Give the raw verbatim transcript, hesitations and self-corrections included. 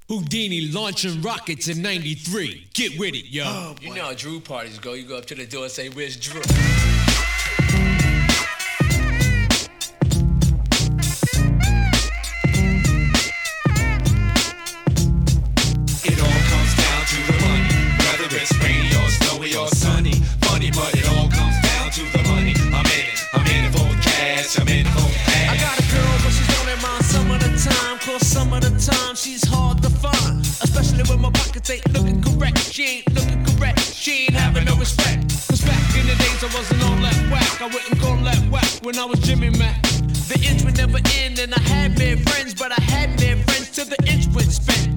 Houdini launching rockets in ninety-three. Get with it, yo. Oh, you know how Drew parties go. You go up to the door and say, "Where's Drew?" It all comes down to the money. Whether it's rainy or snowy or sunny. Funny, but it all comes down to the money. I'm in it. I'm in it for cash. I'm in it for cash. I got a girl, but she's only mine some of the time. Cause some of the time she's hard to find. Especially when my pockets ain't looking correct. She ain't looking correct. She ain't having no respect. Cause back in the days I wasn't all that whack. I wouldn't call that whack when I was Jimmy Mac. The inch would never end and I had mad friends, but I had mad friends till the inch went spent.